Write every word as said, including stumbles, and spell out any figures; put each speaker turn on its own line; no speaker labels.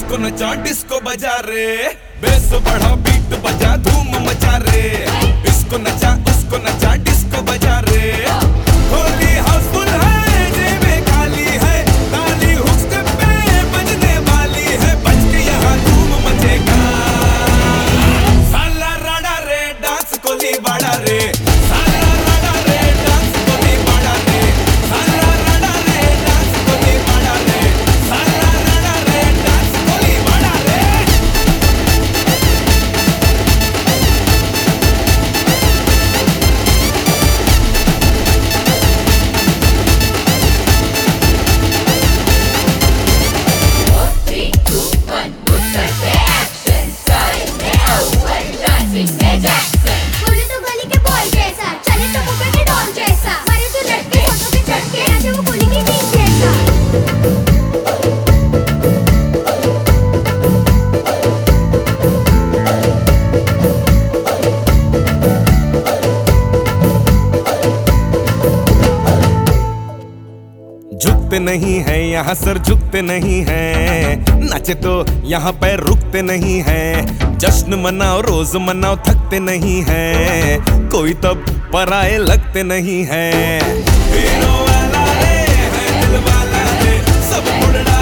इसको नचा डिस्को बजा रे, बेस बढ़ा बीट बजा धूम मचा रे, इसको नचा उसको नचा डिस्को बजा रे। होली हाउसफुल है जेबें खाली है, ताली हुक स्टेप पे बजने वाली है, बज के यहाँ धूम मचेगा। साला राडा रे डांस कोली बाड़ा रे, साला राडा रे डांस कोली बाड़ा रे, साला राडा रे डांस कोली बाड़ा रे, साला राडा रे डांस कोली बाड़ा रे।
बोले तो गली के बॉय जैसा, चले तो मुंबई के डॉन जैसा, मारे तो लटके फोटो पे चढ़ के नाचे वो गोली की टीम जैसा।
झुकते नहीं है यहाँ सर झुकते नहीं है, नाचे तो यहाँ पैर रुकते नहीं है, जश्न मनाओ रोज मनाओ थकते नहीं है, कोई तब पराए लगते नहीं है। हीरो वाला रे है दिल वाला रे, सब मुड़